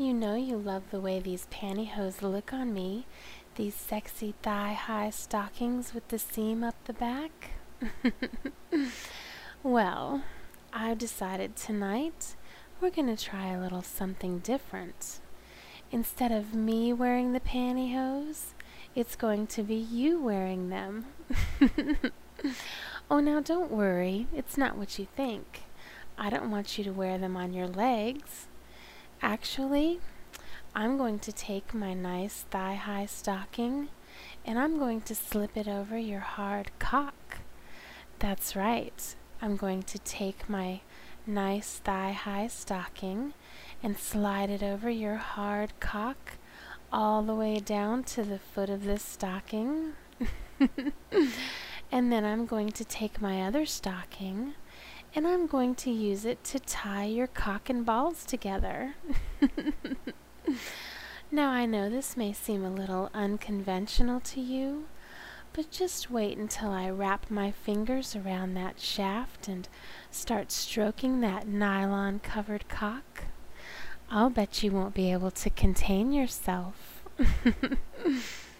You know you love the way these pantyhose look on me. These sexy thigh-high stockings with the seam up the back. Well, I've decided tonight we're gonna try a little something different. Instead of me wearing the pantyhose, it's going to be you wearing them. Oh, now don't worry, it's not what you think. I don't want you to wear them on your legs. Actually, I'm going to take my nice thigh-high stocking and I'm going to slip it over your hard cock. That's right. I'm going to take my nice thigh-high stocking and slide it over your hard cock all the way down to the foot of this stocking. And then I'm going to take my other stocking and I'm going to use it to tie your cock and balls together. Now I know this may seem a little unconventional to you, but just wait until I wrap my fingers around that shaft and start stroking that nylon-covered cock. I'll bet you won't be able to contain yourself.